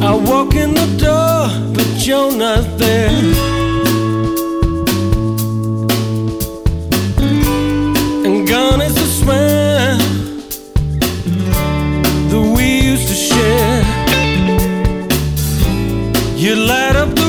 I walk in the door, but you're not there. And gone is the smile that we used to share. You light up the